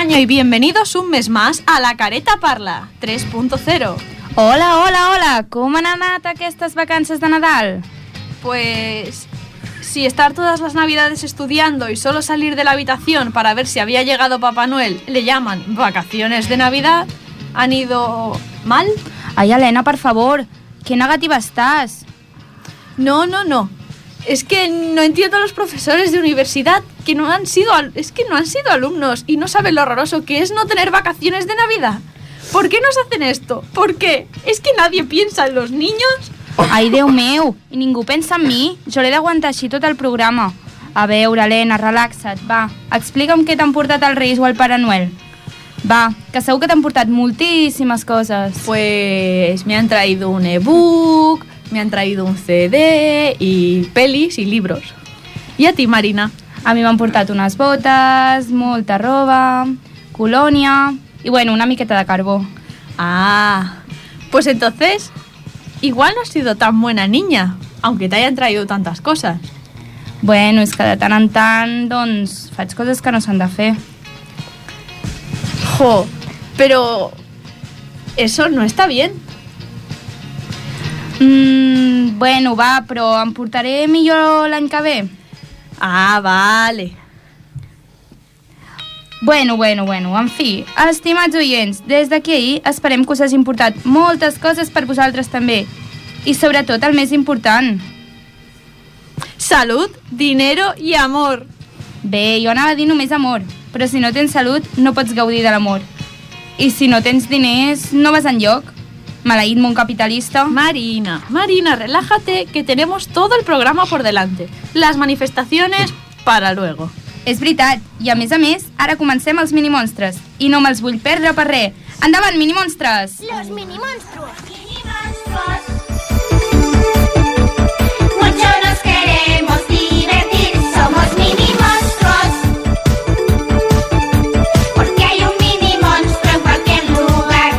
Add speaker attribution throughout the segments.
Speaker 1: año y bienvenidos un mes más a La Careta Parla 3.0.
Speaker 2: Hola, com han anat aquestes vacances de Nadal?
Speaker 1: Pues si estar todas las navidades estudiando y solo salir de la habitación para ver si había llegado Papá Noel le llaman vacaciones de Navidad, ¿han ido mal?
Speaker 2: Ai, Helena, per favor, qué negativa estás.
Speaker 1: No. Es que no entiendo a los profesores de universidad que no han sido alumnos y no saben lo horroroso que es no tener vacaciones de Navidad. ¿Por qué nos hacen esto? ¿Por qué? ¿Es que nadie piensa en los niños?
Speaker 2: Ai, Déu meu, i ningú pensa en mi. Jo l'he d'aguantar així tot el programa. A veure, Helena, relaxa't, va. Explica'm què t'han portat els Reis o el Pare Noel. Va, que segur que t'han portat moltíssimes coses.
Speaker 1: Pues me han traído un ebook, me han traído un CD y pelis y libros. ¿Y a ti, Marina?
Speaker 2: A mi m'han portat unes botes, molta roba, colònia i, bueno, una miqueta de carbó.
Speaker 1: Ah, pues entonces igual no has sido tan buena niña, aunque te hayan traído tantas cosas.
Speaker 2: Bueno, és que de tant en tant, doncs, faig coses que no s'han de fer.
Speaker 1: Jo, pero eso no está bien.
Speaker 2: Bueno, va, però em portaré millor l'any que ve.
Speaker 1: Ah, vale.
Speaker 2: Bueno, en fi, estimats oients, des d'aquí ahir esperem que us hagin portat moltes coses per vosaltres també. I sobretot el més important.
Speaker 1: Salud, dinero y amor.
Speaker 2: Bé, jo anava a dir només amor, però si no tens salut no pots gaudir de l'amor. I si no tens diners no vas enlloc. Maleït món capitalista.
Speaker 1: Marina, relájate que tenemos todo el programa por delante. Las manifestaciones para luego.
Speaker 2: És veritat, i a més, ara comencem els minimonstres. I no me'ls vull perdre per res. Endavant, minimonstres!
Speaker 3: Los minimonstruos. Mucho nos queremos divertir, somos minimonstruos. Porque hay un minimonstruo en cualquier lugar.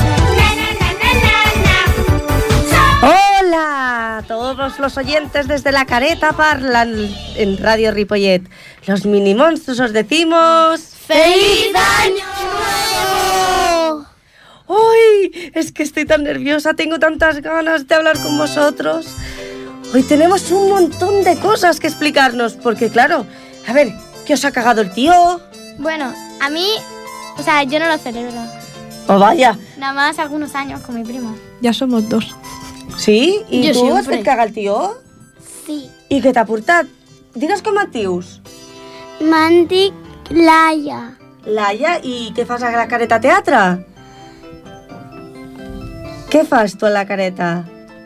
Speaker 4: Hola a todos los oyentes desde La Careta Parlan en Radio Ripollet. Los minimonstruos os decimos...
Speaker 3: ¡Feliz Año Nuevo!
Speaker 4: ¡Uy! Es que estoy tan nerviosa, tengo tantas ganas de hablar con vosotros. Hoy tenemos un montón de cosas que explicarnos, porque claro, a ver, ¿qué os ha cagado el tío?
Speaker 5: Bueno, a mí, o sea, yo no lo celebro.
Speaker 4: ¡Oh, vaya!
Speaker 5: Nada más algunos años con mi primo.
Speaker 1: Ya somos dos.
Speaker 4: Sí? I
Speaker 5: Jo
Speaker 4: tu has
Speaker 5: sempre.
Speaker 4: fet cagar el tio?
Speaker 5: Sí.
Speaker 4: I què t'ha portat? Digues com et dius.
Speaker 5: Me'n dic Laia.
Speaker 4: Laia, i què fas a la Careta Teatre? Què fas tu a la Careta?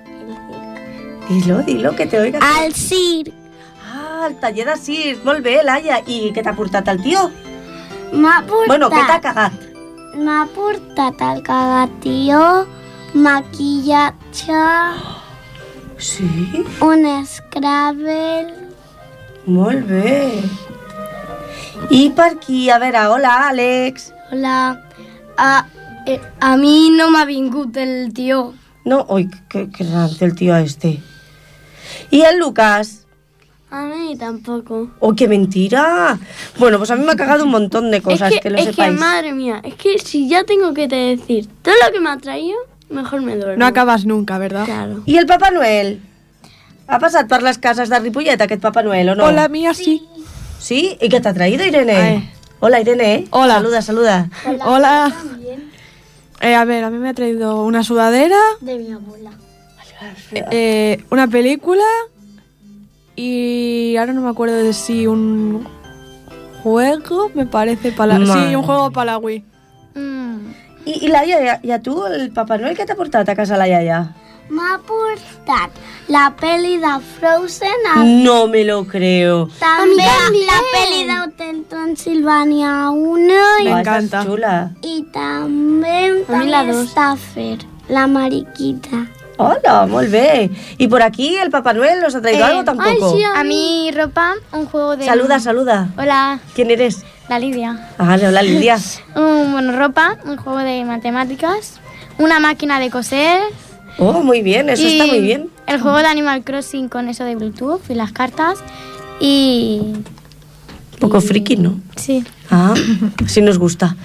Speaker 4: Dilo, que te oiga.
Speaker 5: Al circ.
Speaker 4: Ah, el taller de circ, molt bé, Laia. I què t'ha portat el tio?
Speaker 5: M'ha portat...
Speaker 4: Bueno, què t'ha cagat?
Speaker 5: M'ha portat el cagatió, maquillatge,
Speaker 4: Sí?
Speaker 5: un Scrabble...
Speaker 4: Molt bé. I per aquí, a veure, hola, Àlex.
Speaker 5: Hola. A mi no m'ha vingut el tio.
Speaker 4: No, uy, qué raro el tío este. ¿Y el Lucas?
Speaker 5: A mí tampoco.
Speaker 4: ¡Oh, qué mentira! Bueno, pues a mí me ha cagado un montón de cosas, que lo sepáis.
Speaker 5: Es que, madre mía, es que si ya tengo que te decir todo lo que me ha traído, mejor me duermo.
Speaker 1: No acabas nunca, ¿verdad?
Speaker 5: Claro.
Speaker 4: I el Papa Noel? Ha passat per les cases de Ripollet, aquest Papa Noel, o no?
Speaker 1: Hola, mía, sí.
Speaker 4: ¿Sí? ¿Y qué te ha traído, Irene?
Speaker 1: Ay.
Speaker 4: Hola, Irene.
Speaker 1: Hola.
Speaker 4: Saluda.
Speaker 1: Hola. A ver, a mí me ha traído una sudadera,
Speaker 5: De mi abuela.
Speaker 1: una película y ahora no me acuerdo de si un juego, me parece,
Speaker 4: Madre.
Speaker 1: sí, un juego para la Wii.
Speaker 4: I la iaia, i a tu, el Papa Noel, què t'ha portat a casa la iaia?
Speaker 5: M'ha portat la peli de Frozen,
Speaker 4: No me lo creo.
Speaker 5: també la peli d'Hotel Transilvània 1
Speaker 1: Me
Speaker 4: Va,
Speaker 1: encanta.
Speaker 4: estàs xula.
Speaker 5: i també
Speaker 3: la
Speaker 5: també
Speaker 3: dos.
Speaker 5: Staffer, la mariquita.
Speaker 4: Hola, molt bé. ¿Y por aquí el Papá Noel nos ha traído algo tampoco?
Speaker 5: A mí ropa, un juego de...
Speaker 4: Saluda.
Speaker 5: Hola,
Speaker 4: ¿Quién eres?
Speaker 5: la Lidia.
Speaker 4: Ah, hola, Lidia.
Speaker 5: Ropa, un juego de matemáticas, una máquina de coser...
Speaker 4: Oh, muy bien, eso está muy bien.
Speaker 5: El juego de Animal Crossing con eso de Bluetooth y las cartas y
Speaker 4: Un poco friki, ¿no?
Speaker 5: Sí.
Speaker 4: Ah, sí nos gusta.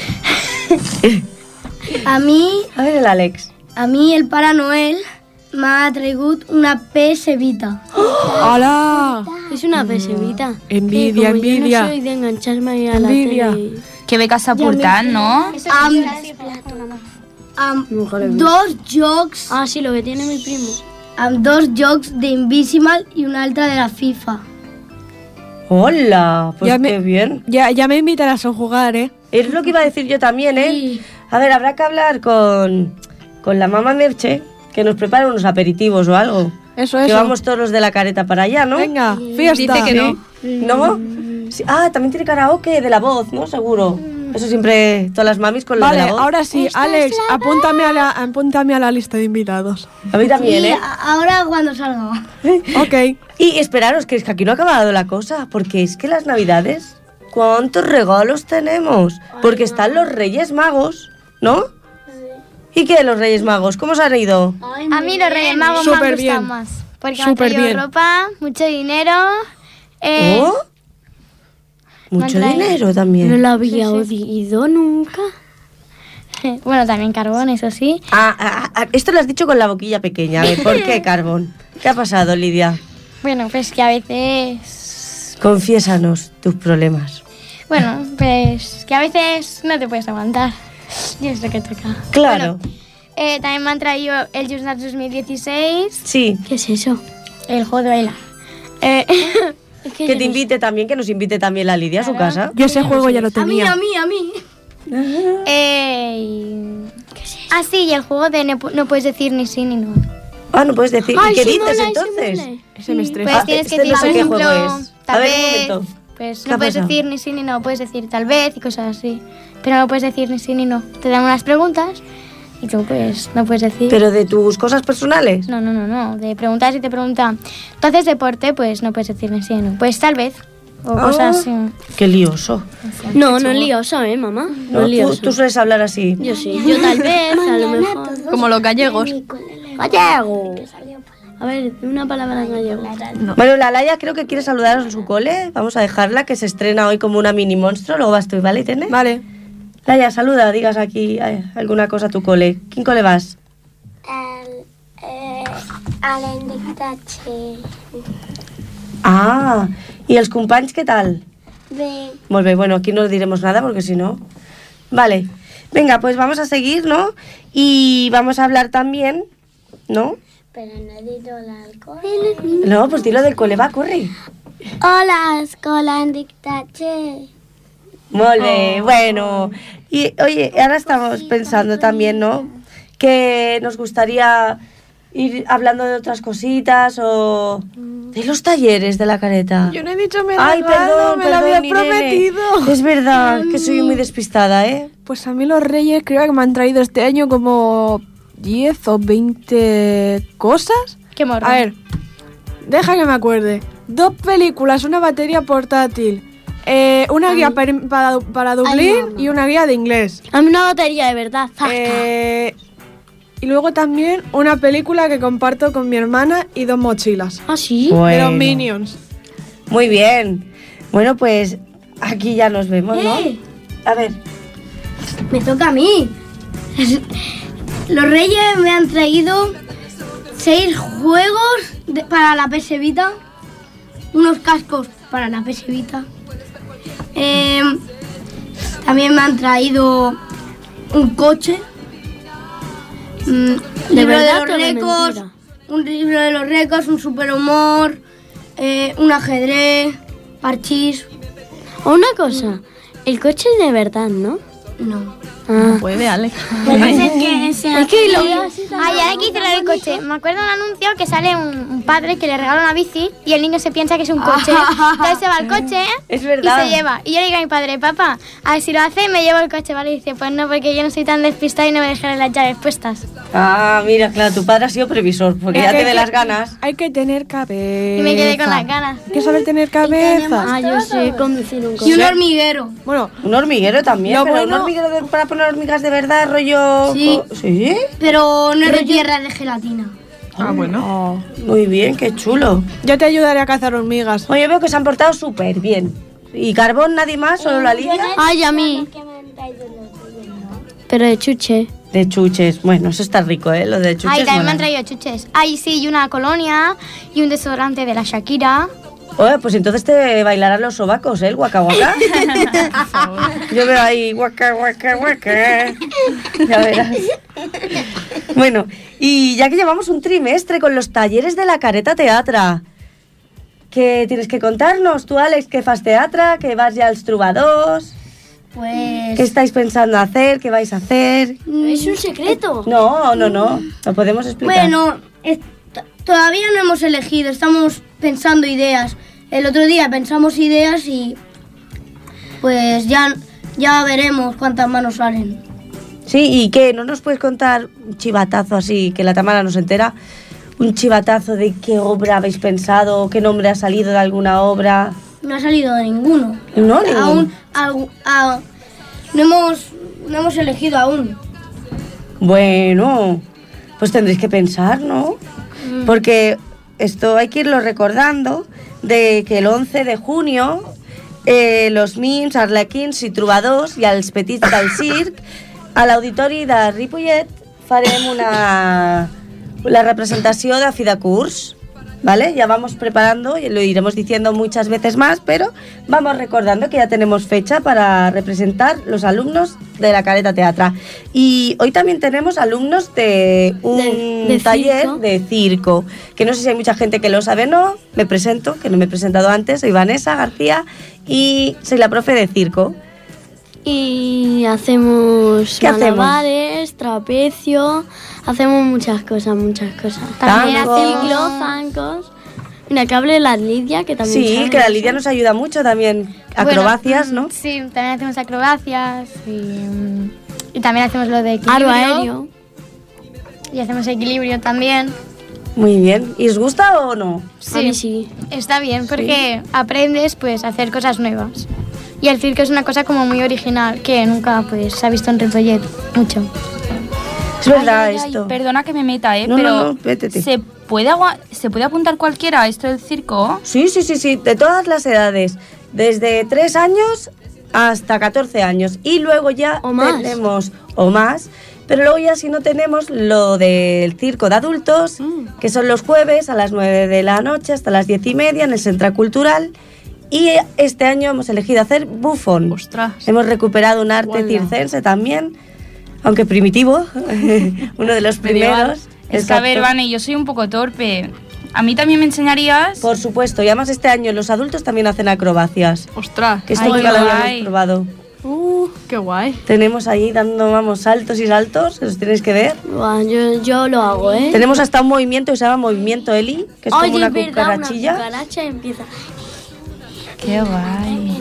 Speaker 5: A mi,
Speaker 4: A ver el Alex.
Speaker 5: el Pare Noel m'ha traigut una PS Vita.
Speaker 6: ¡Hola!
Speaker 5: Es una PS Vita.
Speaker 6: Envidia,
Speaker 5: Que como
Speaker 6: envidia.
Speaker 5: Yo no soy de engancharme a la
Speaker 6: Envidia.
Speaker 5: tele.
Speaker 2: Que bé que s'ha portat, no?
Speaker 5: Amb 2 jocs... Ah, sí, lo que tiene mi primo. Amb 2 jocs de Invisimal y una altra de la FIFA.
Speaker 4: Hola, pues
Speaker 6: Ya
Speaker 4: qué bien.
Speaker 6: Ya me invitarás a jugar, ¿eh?
Speaker 4: Es lo que iba a decir yo también, ¿eh?
Speaker 5: Sí.
Speaker 4: A ver, habrá que hablar con la mamá Merche, que nos prepare unos aperitivos o algo.
Speaker 6: Eso,
Speaker 4: Que
Speaker 6: eso.
Speaker 4: vamos todos los de la careta para allá, ¿no?
Speaker 6: Venga, fiesta.
Speaker 1: Dice que no.
Speaker 4: ¿No? Sí. Ah, también tiene karaoke de la voz, ¿no? Seguro. Eso siempre, todas las mamis con lo de
Speaker 6: Vale,
Speaker 4: la voz.
Speaker 6: ahora sí, Alex, apúntame a la lista de invitados.
Speaker 4: A mí también, ¿eh?
Speaker 5: Ahora cuando salga.
Speaker 6: Ok.
Speaker 4: Y esperaros, que es que aquí no ha acabado la cosa, porque es que las Navidades, ¿cuántos regalos tenemos? Porque están los Reyes Magos, ¿no? ¿Y qué, los Reyes Magos? ¿Cómo se han ido?
Speaker 7: A mí los Reyes Magos me han
Speaker 6: Súper
Speaker 7: gustado
Speaker 6: bien.
Speaker 7: más. Porque me
Speaker 6: Súper
Speaker 7: han traído
Speaker 6: bien.
Speaker 7: ropa, mucho dinero.
Speaker 4: ¿Oh? Mucho
Speaker 7: traído-
Speaker 4: dinero también.
Speaker 5: No lo había oído nunca.
Speaker 7: Bueno, también carbón, eso sí.
Speaker 4: Esto lo has dicho con la boquilla pequeña. A ver, ¿por qué, Carbón? ¿Qué ha pasado, Lidia?
Speaker 7: Bueno, pues que a veces...
Speaker 4: Confiésanos tus problemas.
Speaker 7: Bueno, pues que a veces no te puedes aguantar. Y es lo que toca.
Speaker 4: Claro.
Speaker 7: También me han traído el Just Dance 2016,
Speaker 4: Sí.
Speaker 5: ¿Qué es eso?
Speaker 7: el juego de bailar.
Speaker 4: Que te invite también, que nos invite también la Lidia a su casa.
Speaker 6: Yo ese juego ya lo tenía.
Speaker 5: A mí.
Speaker 7: Ah, sí, y el juego de no puedes decir ni sí ni no.
Speaker 4: Ah, no puedes decir.
Speaker 5: Ay,
Speaker 4: ¿Y qué
Speaker 5: sí,
Speaker 4: dices
Speaker 5: mola,
Speaker 4: entonces?
Speaker 5: sí, mola.
Speaker 6: Ese me estresa.
Speaker 7: Pues tienes que
Speaker 4: este
Speaker 7: decir,
Speaker 4: no sé
Speaker 7: por
Speaker 4: qué
Speaker 7: ejemplo,
Speaker 4: juego es. A
Speaker 7: tal
Speaker 4: ver, un
Speaker 7: vez,
Speaker 4: momento.
Speaker 7: pues
Speaker 4: ¿Qué
Speaker 7: no
Speaker 4: ha
Speaker 7: puedes
Speaker 4: pasado?
Speaker 7: decir ni sí ni no, puedes decir tal vez y cosas así. Pero no puedes decir ni sí ni no. Te dan unas preguntas y tú pues no puedes decir...
Speaker 4: ¿Pero de tus cosas personales?
Speaker 7: No. De preguntas y te preguntan, ¿tú haces deporte? Pues no puedes decir ni sí ni no. Pues tal vez. O
Speaker 4: Ah.
Speaker 7: cosas así.
Speaker 4: Qué lioso.
Speaker 5: No, no es lioso, mamá. No es
Speaker 4: ¿No?
Speaker 5: lioso.
Speaker 4: Tú sueles hablar así.
Speaker 5: Yo sí, yo tal vez, a lo mejor.
Speaker 1: Como los gallegos.
Speaker 5: ¡Gallego! A ver, una palabra en gallego.
Speaker 4: Bueno, la Laia creo que quiere saludaros en su cole. Vamos a dejarla, que se estrena hoy como una mini monstruo. Luego vas tú, ¿vale, Tene?
Speaker 6: Vale.
Speaker 4: Laia, saluda, digas aquí alguna cosa a tu cole. ¿Quién cole vas?
Speaker 3: A l'Endictatge.
Speaker 4: Ah, ¿y els companys qué tal?
Speaker 3: Bé,
Speaker 4: Molt bé, bueno, aquí no diremos nada porque si no... Vale, venga, pues vamos a seguir, ¿no? Y vamos a hablar también, ¿no?
Speaker 3: però no he dit l'alcohol.
Speaker 4: No, pues dilo del cole, va, corre.
Speaker 3: Hola, escola Endictatge.
Speaker 4: Molt bé, bueno. Y oye, ahora estamos pensando también, ¿no? Que nos gustaría ir hablando de otras cositas o de los talleres de la careta.
Speaker 6: Yo no he dicho me
Speaker 4: Ay, perdón,
Speaker 6: me lo había
Speaker 4: Irene.
Speaker 6: prometido.
Speaker 4: Es verdad que soy muy despistada, ¿eh?
Speaker 6: Pues a mí los Reyes creo que me han traído este año como 10 o 20 cosas.
Speaker 7: Qué morro.
Speaker 6: A ver, deja que me acuerde. 2 películas, una batería portátil, una guía para Dublín y una guía de inglés.
Speaker 5: A mí una batería de verdad. zasca.
Speaker 6: Y luego también una película que comparto con mi hermana y 2 mochilas.
Speaker 5: ¿Ah, sí?
Speaker 6: De los
Speaker 4: Bueno.
Speaker 6: Minions.
Speaker 4: Muy bien. Bueno, pues aquí ya nos vemos, ¿no? A ver.
Speaker 5: Me toca a mí. Los Reyes me han traído 6 juegos para la PS Vita, unos cascos para la PS Vita. También me han traído un coche, libro de los récords, un libro de los récords, un superhumor, un ajedrez, parchís.
Speaker 8: Una cosa, el coche es de verdad, ¿no?
Speaker 5: No.
Speaker 8: Ah.
Speaker 1: Puede, Alex.
Speaker 8: Es que lo
Speaker 7: Ay, ahora que hice lo del coche, me acuerdo de un anuncio que sale un padre que le regala una bici y el niño se piensa que es un coche. Entonces se va al coche
Speaker 4: Es verdad.
Speaker 7: y se lleva. Y yo le digo a mi padre, papá, a ver si lo hace me llevo el coche, ¿vale? Y dice, pues no, porque yo no soy tan despistada y no me dejaré las llaves puestas.
Speaker 4: Ah, mira, claro, tu padre ha sido previsor, porque ya te ve las ganas.
Speaker 6: Hay que tener cabeza.
Speaker 7: Y me quedé con las ganas.
Speaker 6: Hay que saber tener cabeza.
Speaker 8: Ah, yo sé conducir un
Speaker 5: Y
Speaker 8: coche.
Speaker 5: un hormiguero.
Speaker 6: Bueno,
Speaker 4: Un hormiguero también,
Speaker 6: Lo
Speaker 4: pero
Speaker 6: bueno-
Speaker 4: un hormiguero para poner hormigas de verdad, rollo...
Speaker 5: Sí.
Speaker 4: ¿Sí?
Speaker 5: Pero no es de tierra, de gelatina.
Speaker 1: Ah, bueno.
Speaker 4: Muy bien, qué chulo.
Speaker 6: yo te ayudaré a cazar hormigas.
Speaker 4: Oye, veo que se han portado súper bien. ¿Y carbón nadie más? ¿Solo la Lidia?
Speaker 5: Ay, a mí.
Speaker 8: Pero de chuche.
Speaker 4: De chuches. Bueno, eso está rico, ¿eh? Lo de chuches.
Speaker 7: Ay, también me
Speaker 4: mola.
Speaker 7: han traído chuches. Ay, sí, y una colonia y un desodorante de la Shakira.
Speaker 4: Oye, pues entonces te bailarán los sobacos, ¿eh? El guaca guaca. Yo veo ahí guaca guaca guaca. Ya verás. Bueno, y ya que llevamos un trimestre con los talleres de la Careta Teatra, ¿qué tienes que contarnos? Tú, Alex, que fas teatra, que vas ya als trobadors,
Speaker 5: Pues...
Speaker 4: ¿qué estáis pensando hacer? ¿Qué vais a hacer?
Speaker 5: Es un secreto.
Speaker 4: No, lo podemos explicar.
Speaker 5: Bueno, todavía no hemos elegido, estamos pensando ideas. El otro día pensamos ideas y pues ya veremos cuántas manos salen.
Speaker 4: Sí, ¿y qué? ¿No nos puedes contar un chivatazo así, que la Tamara no se entera? Un chivatazo de qué obra habéis pensado, qué nombre ha salido de alguna obra.
Speaker 5: No ha salido de ninguno.
Speaker 4: No, ninguno.
Speaker 5: No hemos elegido aún.
Speaker 4: Bueno, pues tendréis que pensar, ¿no? Porque esto hay que irlo recordando, de que el 11 de junio los mims, arlequins i trobadors i els petits del circ a l'auditori de Ripollet farem la representació de fi de curs, ¿vale? Ya vamos preparando, y lo iremos diciendo muchas veces más, pero vamos recordando que ya tenemos fecha para representar los alumnos de la Careta Teatra. Y hoy también tenemos alumnos de un
Speaker 8: de
Speaker 4: taller
Speaker 8: circo.
Speaker 4: de circo, que no sé si hay mucha gente que lo sabe o no. Me presento, que no me he presentado antes, soy Vanessa García y soy la profe de circo.
Speaker 8: Y hacemos
Speaker 4: ¿Qué hacemos?
Speaker 8: malabares, trapecio, hacemos muchas cosas.
Speaker 4: Tango.
Speaker 8: También hacemos ciclo, zancos. Mira, que hable la Lidia, que también
Speaker 4: Sí,
Speaker 8: sabe
Speaker 4: que la
Speaker 8: eso.
Speaker 4: Lidia nos ayuda mucho también. Acrobacias, ¿no?
Speaker 7: Sí, también hacemos acrobacias y también hacemos lo de equilibrio.
Speaker 8: Aro aéreo.
Speaker 7: Y hacemos equilibrio también.
Speaker 4: Muy bien. ¿Y os gusta o no?
Speaker 8: A mí sí.
Speaker 7: Está bien porque aprendes pues a hacer cosas nuevas. Y el circo es una cosa como muy original que nunca pues se ha visto en Ripollet mucho.
Speaker 4: Es verdad
Speaker 2: Ay,
Speaker 4: esto.
Speaker 2: perdona que me meta,
Speaker 4: No,
Speaker 2: pero
Speaker 4: no, vétete.
Speaker 2: ¿se puede apuntar cualquiera a esto del circo?
Speaker 4: Sí, de todas las edades, desde 3 años hasta 14 años. Y luego ya
Speaker 8: O más.
Speaker 4: tenemos, o más, pero luego ya si no tenemos lo del circo de adultos, que son los jueves a las 9 de la noche hasta las 10:30 en el Centro Cultural. Y este año hemos elegido hacer bufón.
Speaker 1: Ostras.
Speaker 4: Hemos recuperado un arte
Speaker 1: Guala.
Speaker 4: circense también, aunque primitivo, uno de los primeros.
Speaker 2: Es que, a ver,
Speaker 4: Exacto.
Speaker 2: Vane, yo soy un poco torpe. ¿A mí también me enseñarías?
Speaker 4: Por supuesto, y además este año los adultos también hacen acrobacias,
Speaker 1: Ostras.
Speaker 4: que esto
Speaker 2: Ay,
Speaker 4: nunca
Speaker 2: qué
Speaker 4: lo habíamos
Speaker 2: guay.
Speaker 4: probado.
Speaker 1: Qué guay.
Speaker 4: Tenemos ahí dando, vamos, saltos y saltos, que los tenéis que ver.
Speaker 8: Buah, yo lo hago, ¿eh?
Speaker 4: Tenemos hasta un movimiento que se llama Movimiento Eli, que es
Speaker 8: Oye,
Speaker 4: como una
Speaker 8: es verdad,
Speaker 4: cucarachilla.
Speaker 8: una cucaracha empieza.
Speaker 2: Qué guay.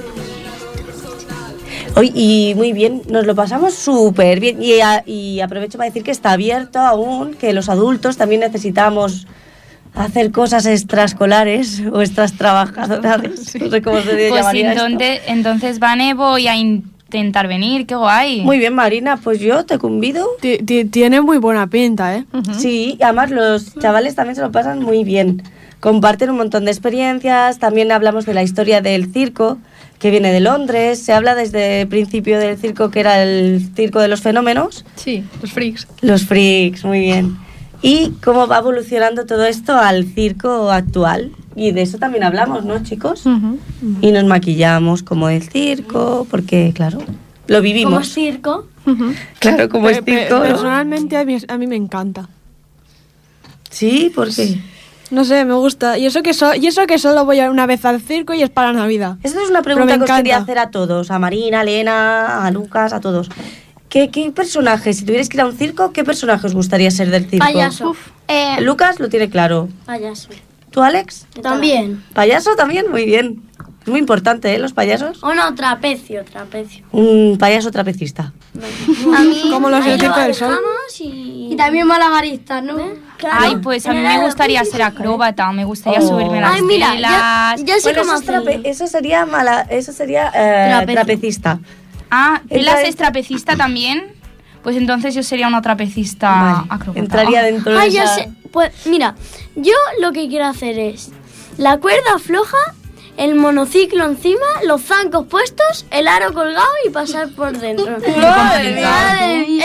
Speaker 4: Hoy, y muy bien, nos lo pasamos súper bien. Y aprovecho para decir que está abierto aún, que los adultos también necesitamos hacer cosas extraescolares o extras trabajadoras. No sé cómo se
Speaker 2: Pues
Speaker 4: llamaría esto.
Speaker 2: entonces, Vane, voy a intentar venir. Qué guay.
Speaker 4: Muy bien, Marina, pues yo te convido.
Speaker 6: Tiene muy buena pinta, ¿eh?
Speaker 4: Sí, y además los chavales también se lo pasan muy bien. Comparten un montón de experiencias, también hablamos de la historia del circo, que viene de Londres, se habla desde el principio del circo, que era el circo de los fenómenos.
Speaker 1: Sí, los freaks.
Speaker 4: Los freaks, muy bien. Y cómo va evolucionando todo esto al circo actual. Y de eso también hablamos, ¿no, chicos? Y nos maquillamos como el circo, porque, claro, lo
Speaker 8: Como
Speaker 4: vivimos.
Speaker 8: circo.
Speaker 4: Claro, como es circo, ¿no?
Speaker 6: Personalmente a mí me encanta.
Speaker 4: Sí, ¿por qué?
Speaker 6: No sé, me gusta. Y eso que solo voy una vez al circo y es para Navidad.
Speaker 4: Esta es una
Speaker 6: Pero
Speaker 4: pregunta
Speaker 6: me
Speaker 4: que os quería
Speaker 6: encanta.
Speaker 4: hacer a todos, a Marina, a Elena, a Lucas, a todos. ¿Qué personaje, si tuvierais que ir a un circo, qué personaje os gustaría ser del circo?
Speaker 8: Payaso.
Speaker 4: Lucas lo tiene claro.
Speaker 8: Payaso.
Speaker 4: ¿Tú, Alex?
Speaker 5: También.
Speaker 4: ¿Payaso también? Muy bien. Es muy importante, ¿eh? Los payasos.
Speaker 8: O no, trapecio.
Speaker 4: Un payaso trapecista.
Speaker 5: A mí,
Speaker 6: Como los del Circo del Sol.
Speaker 8: Vamos y...
Speaker 5: y también malabaristas, ¿no?
Speaker 2: Ay, pues a mí me gustaría ser acróbata. Me gustaría
Speaker 4: Oh.
Speaker 2: subirme a las
Speaker 8: Ay, mira,
Speaker 2: telas.
Speaker 8: ya sé
Speaker 4: Bueno,
Speaker 8: cómo
Speaker 4: eso, es
Speaker 8: hacerlo.
Speaker 4: eso sería
Speaker 8: Trapecio.
Speaker 4: trapecista.
Speaker 2: Ah, ¿Telas
Speaker 4: Entra-
Speaker 2: es trapecista también? Pues entonces yo sería una trapecista
Speaker 4: Vale,
Speaker 2: acróbata.
Speaker 4: entraría dentro de
Speaker 8: Ay, ya
Speaker 4: esa...
Speaker 8: sé. Pues mira, yo lo que quiero hacer es la cuerda floja el monociclo encima, los zancos puestos, el aro colgado y pasar por dentro.
Speaker 5: Madre mía.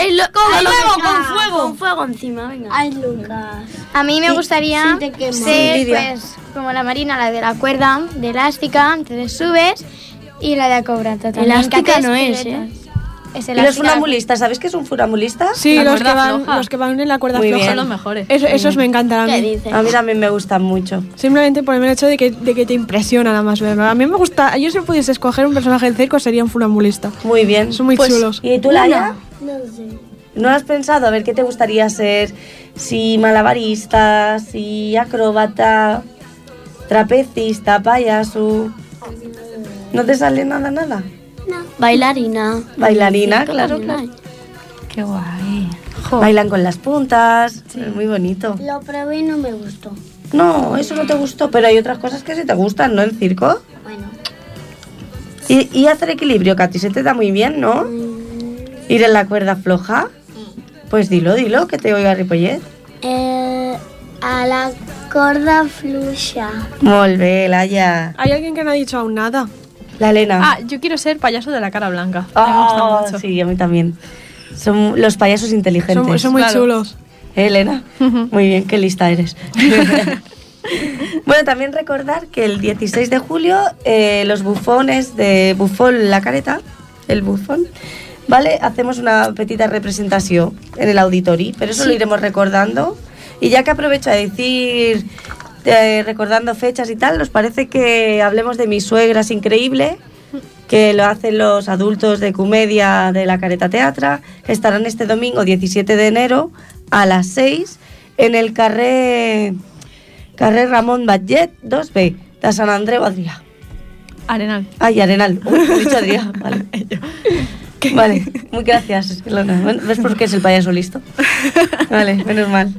Speaker 8: Con fuego encima, venga.
Speaker 5: Ay, Lucas.
Speaker 7: A mí me gustaría
Speaker 5: sí te quema.
Speaker 7: ser,
Speaker 4: Lidia.
Speaker 7: pues, como la Marina, la de la cuerda, de elástica, entonces subes, y la de acrobata también.
Speaker 8: Elástica
Speaker 7: que haces
Speaker 8: no es,
Speaker 7: piruetas. Es
Speaker 4: Y los
Speaker 7: elástica.
Speaker 4: funambulistas, ¿sabes qué es un funambulista?
Speaker 6: Sí,
Speaker 1: La
Speaker 6: los que,
Speaker 1: cuerda
Speaker 6: van,
Speaker 1: floja.
Speaker 6: los que van en la cuerda
Speaker 4: Muy
Speaker 6: floja.
Speaker 4: bien.
Speaker 1: Son los mejores.
Speaker 6: Esos me encantan a
Speaker 8: ¿Qué
Speaker 6: mí.
Speaker 8: dices?
Speaker 4: A mí también me gustan mucho.
Speaker 6: Simplemente por el mero hecho de que te impresiona nada más verlo. A mí me gusta, yo si pudiese escoger un personaje del circo sería un funambulista.
Speaker 4: Muy bien.
Speaker 6: Son muy chulos.
Speaker 4: ¿Y tú, Laia?
Speaker 5: No sé.
Speaker 4: ¿No has pensado a ver qué te gustaría ser? Si malabarista, si acróbata, trapecista, payaso. ¿No te sale nada?
Speaker 8: Bailarina.
Speaker 4: Bailarina, claro, claro.
Speaker 2: Qué guay.
Speaker 4: Bailan con las puntas, es muy bonito.
Speaker 5: Lo probé y no me gustó.
Speaker 4: No, eso no te gustó, pero hay otras cosas que sí te gustan, ¿no? El circo.
Speaker 5: Bueno.
Speaker 4: Y hacer equilibrio, Katy, se te da muy bien, ¿no? Ir en la cuerda floja. Pues dilo, que te oiga Ripollet.
Speaker 5: A la corda fluixa.
Speaker 4: Molt bé, Laia.
Speaker 6: Hay alguien que no ha dicho aún nada.
Speaker 4: La Elena.
Speaker 1: Ah, yo quiero ser payaso de la cara blanca. A mí me gusta
Speaker 4: Oh,
Speaker 1: mucho.
Speaker 4: sí, a mí también. Son los payasos inteligentes.
Speaker 6: Son muy
Speaker 1: Claro.
Speaker 6: chulos.
Speaker 4: Elena, muy bien, qué lista eres. Bueno, también recordar que el 16 de julio los bufones de Bufón la Careta, el bufón, ¿vale? Hacemos una petita representación en el auditori, pero eso lo iremos recordando. Y ya que aprovecho a decir, recordando fechas y tal, ¿os parece que hablemos de Mis Suegras Increíble? Que lo hacen los adultos de comedia de la Careta Teatra, que estarán este domingo 17 de enero a las 6 en el carrer Ramón Batlle 2B de Sant Andreu Adrià.
Speaker 1: Arenal.
Speaker 4: Ay, Arenal. Uy, he dicho Adrià. Vale. Vale, muy gracias, Elena. Bueno, ¿ves por qué es el payaso listo? Vale, menos mal.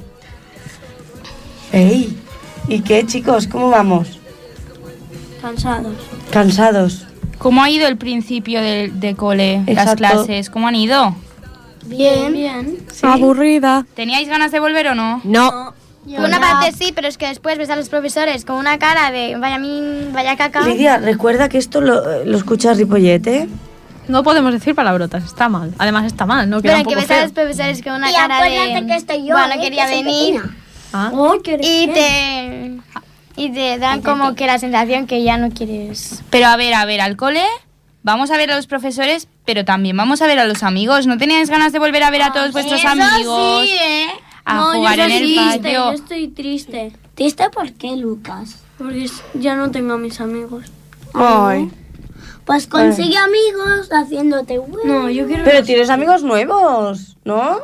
Speaker 4: ¡Ey! ¿Y qué, chicos? ¿Cómo vamos?
Speaker 8: Cansados.
Speaker 4: ¿Cansados?
Speaker 2: ¿Cómo ha ido el principio de cole, las
Speaker 4: Exacto.
Speaker 2: clases? ¿Cómo han ido?
Speaker 8: Bien.
Speaker 4: ¿Sí?
Speaker 6: Aburrida.
Speaker 2: ¿Teníais ganas de volver o no?
Speaker 6: No.
Speaker 7: Por una parte sí, pero es que después ves a los profesores con una cara de vaya caca.
Speaker 4: Lidia, recuerda que esto lo escucha Ripollet, ¿eh?
Speaker 1: No podemos decir palabrotas, está mal. Además está mal, ¿no? Queda
Speaker 7: Pero
Speaker 1: un
Speaker 7: que
Speaker 1: poco
Speaker 7: ves a
Speaker 1: feo.
Speaker 7: los profesores con una
Speaker 5: Y
Speaker 7: cara
Speaker 5: acuérdate
Speaker 7: de...
Speaker 5: que estoy yo,
Speaker 7: Bueno, quería
Speaker 5: que soy
Speaker 7: venir.
Speaker 5: pequeña.
Speaker 1: Ah.
Speaker 8: Oh, qué
Speaker 7: Y te dan como que la sensación que ya no quieres...
Speaker 2: Pero a ver, al cole vamos a ver a los profesores, pero también vamos a ver a los amigos. ¿No teníais ganas de volver a ver a todos vuestros amigos?
Speaker 8: Sí, ¿eh?
Speaker 2: A
Speaker 8: No,
Speaker 2: jugar
Speaker 8: yo
Speaker 2: en
Speaker 8: soy
Speaker 2: el
Speaker 8: triste,
Speaker 2: patio.
Speaker 8: Yo estoy triste.
Speaker 5: ¿Triste por qué, Lucas?
Speaker 8: Porque ya no tengo a mis amigos.
Speaker 6: Ay.
Speaker 5: Pues consigue amigos haciéndote bueno.
Speaker 8: No, yo quiero...
Speaker 4: Pero tienes amigos nuevos, ¿no?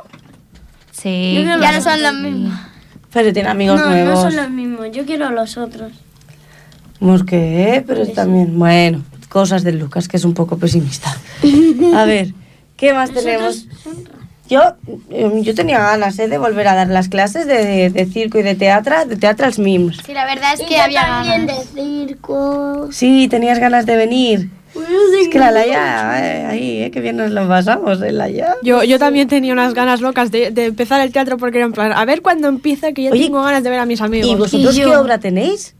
Speaker 2: Sí.
Speaker 8: Yo creo
Speaker 7: Ya
Speaker 8: que
Speaker 7: no son los mismos.
Speaker 4: Pero tiene amigos
Speaker 8: No,
Speaker 4: nuevos.
Speaker 8: no son los mismos. Yo quiero los otros.
Speaker 4: ¿Por qué? Pero también, bueno, cosas de Lucas, que es un poco pesimista. A ver, ¿qué más tenemos? Yo tenía ganas de volver a dar las clases de circo y de teatro als MIMS.
Speaker 7: Sí, la verdad es
Speaker 5: Y
Speaker 7: que
Speaker 5: yo
Speaker 7: había
Speaker 5: también
Speaker 7: ganas.
Speaker 5: de circo.
Speaker 4: Sí, tenías ganas de venir. Es que la Laia, ahí, qué bien nos lo pasamos, Laia.
Speaker 6: Yo también tenía unas ganas locas de empezar el teatro porque era en plan, a ver cuándo empieza que yo
Speaker 4: Oye,
Speaker 6: tengo ganas de ver a mis amigos.
Speaker 4: ¿Y vosotros
Speaker 8: Y
Speaker 4: qué
Speaker 8: yo.
Speaker 4: obra tenéis?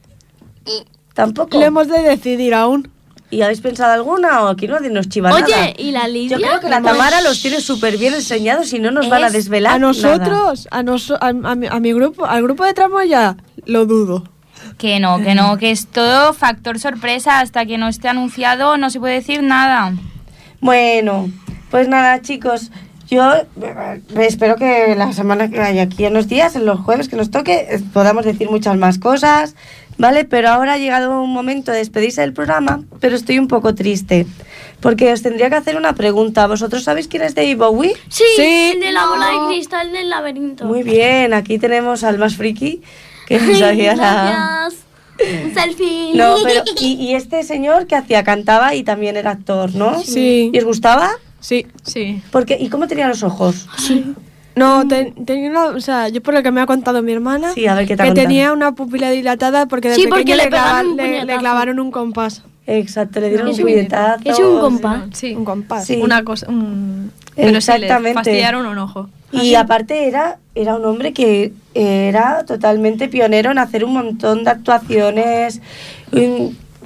Speaker 4: Tampoco.
Speaker 6: Lo hemos de decidir aún.
Speaker 4: ¿Y habéis pensado alguna o aquí nadie nos chiva nada?
Speaker 8: Oye, ¿y la Lidia?
Speaker 4: Yo creo que la Tamara los tiene súper bien enseñados y no nos van a desvelar
Speaker 6: A nosotros,
Speaker 4: nada.
Speaker 6: a mi grupo, al grupo de Tramoya, lo dudo.
Speaker 2: Que no, que es todo factor sorpresa. Hasta que no esté anunciado no se puede decir nada.
Speaker 4: Bueno, pues nada, chicos. Yo espero que la semana que hay aquí en los días, en los jueves que nos toque, podamos decir muchas más cosas, ¿vale? Pero ahora ha llegado un momento de despedirse del programa, pero estoy un poco triste, porque os tendría que hacer una pregunta. ¿Vosotros sabéis quién es David Bowie?
Speaker 8: Sí,
Speaker 6: Sí.
Speaker 8: el de la bola de cristal del laberinto.
Speaker 4: Muy bien, aquí tenemos al más friki, que no sabía nada.
Speaker 8: Gracias. Un selfie.
Speaker 4: No, pero y este señor que hacía, cantaba y también era actor, ¿no?
Speaker 6: Sí.
Speaker 4: ¿Y os gustaba?
Speaker 6: Sí.
Speaker 1: Sí.
Speaker 4: Porque, ¿y cómo tenía los ojos?
Speaker 6: No, tenía una, o sea, yo por lo que me ha contado mi hermana,
Speaker 4: Sí, a ver qué te ha
Speaker 6: que
Speaker 4: contado.
Speaker 6: tenía una pupila dilatada porque de
Speaker 8: Sí,
Speaker 6: pequeño
Speaker 8: porque le pegaron un
Speaker 6: le
Speaker 8: puñetazo.
Speaker 6: clavaron un compás.
Speaker 4: Exacto, le dieron un
Speaker 8: Es un-
Speaker 4: puñetazo.
Speaker 8: es un compás.
Speaker 1: Sí.
Speaker 6: Un compás.
Speaker 4: Sí.
Speaker 1: Una cosa... Pero sí, le
Speaker 4: Exactamente.
Speaker 1: fastidiaron un ojo.
Speaker 4: Y aparte era un hombre que era totalmente pionero en hacer un montón de actuaciones.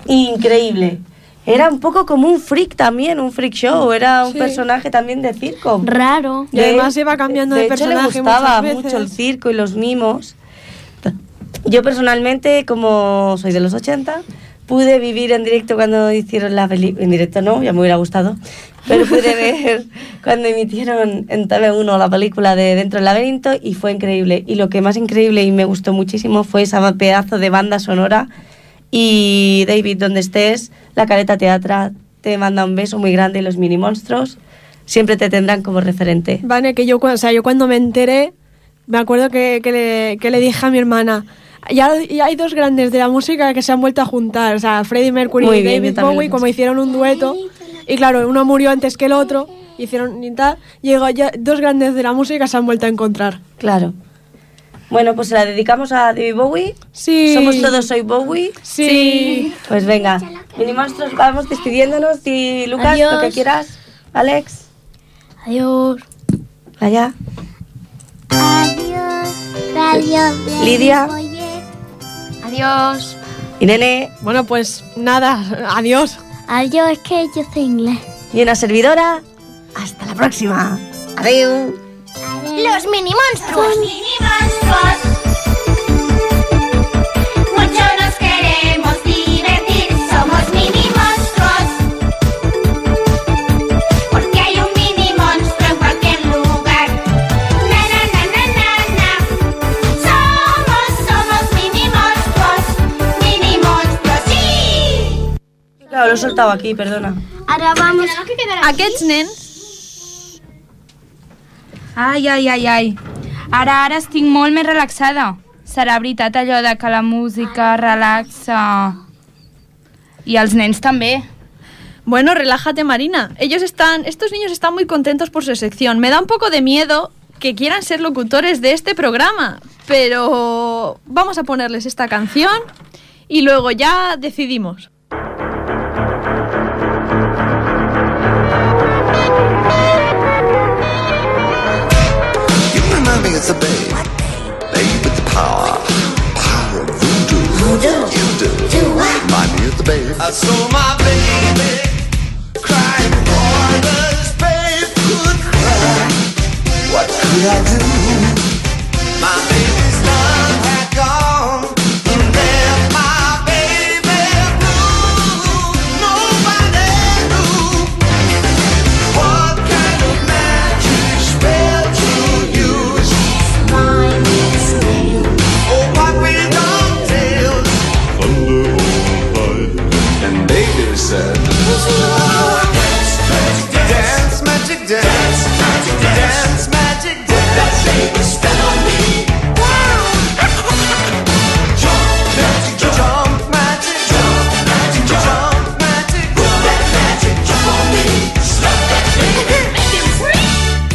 Speaker 4: increíble. Era un poco como un freak también, un freak show. Era un personaje también de circo.
Speaker 8: Raro.
Speaker 6: Y además iba cambiando de personaje.
Speaker 4: De hecho, le gustaba
Speaker 6: muchas
Speaker 4: mucho el
Speaker 6: veces.
Speaker 4: circo y los mimos. Yo personalmente, como soy de los 80, pude vivir en directo cuando hicieron la película. En directo no, ya me hubiera gustado. Pero pude ver cuando emitieron en TV1 la película de Dentro del laberinto y fue increíble. Y lo que más increíble y me gustó muchísimo fue ese pedazo de banda sonora. Y David, donde estés, la Caleta Teatra te manda un beso muy grande y los mini monstruos siempre te tendrán como referente.
Speaker 6: Vale, que yo cuando me enteré, me acuerdo que le dije a mi hermana, ya hay dos grandes de la música que se han vuelto a juntar, o sea, Freddie Mercury
Speaker 4: Muy
Speaker 6: y
Speaker 4: bien,
Speaker 6: David
Speaker 4: yo también
Speaker 6: Bowie,
Speaker 4: lo
Speaker 6: como
Speaker 4: pensé.
Speaker 6: hicieron un dueto, y claro, uno murió antes que el otro, hicieron y tal, llegó ya dos grandes de la música se han vuelto a encontrar.
Speaker 4: Claro. Bueno, pues se la dedicamos a David Bowie.
Speaker 6: Sí.
Speaker 4: ¿Somos todos Soy Bowie?
Speaker 6: Sí.
Speaker 4: Pues venga, mini monstruos, vamos despidiéndonos. Y Lucas,
Speaker 8: Adiós.
Speaker 4: lo que quieras. Alex,
Speaker 8: Adiós.
Speaker 4: allá.
Speaker 3: Adiós, radio de
Speaker 4: Lidia.
Speaker 3: Ripollet.
Speaker 2: Adiós.
Speaker 4: Y Nene,
Speaker 6: Bueno, pues nada, adiós.
Speaker 8: Adiós, es que yo sé inglés.
Speaker 4: y una servidora. Hasta la próxima. Adiós.
Speaker 3: Los mini monstruos. Los mini monstruos. Mucho nos queremos divertir. Somos mini monstruos. Porque hay un mini monstruo en cualquier lugar. Na na na na na na. Somos mini monstruos. Mini monstruos, sí.
Speaker 4: Claro, lo he soltado aquí, perdona.
Speaker 5: Ahora vamos.
Speaker 1: Aquests nens
Speaker 2: Ai. Ara estic molt més relaxada. Serà veritat allò de que la música relaxa. I els nens també.
Speaker 1: Bueno, relájate, Marina. Estos niños están muy contentos por su sección. Me da un poco de miedo que quieran ser locutores de este programa, pero vamos a ponerles esta canción y luego ya decidimos.
Speaker 9: You remind me of the babe with the power of voodoo. You do. Remind me of the babe. I saw my baby crying for this babe could cry. What could I do? My baby's love had gone and left my baby blue. Nobody knew what kind of magic spell to use. Oh, what we don't tell. And baby said, dance, magic dance, dance, magic dance. That baby spell on me. Jump, magic jump, magic jump, magic jump, magic jump. That magic jump on me. Slap that baby, make him free.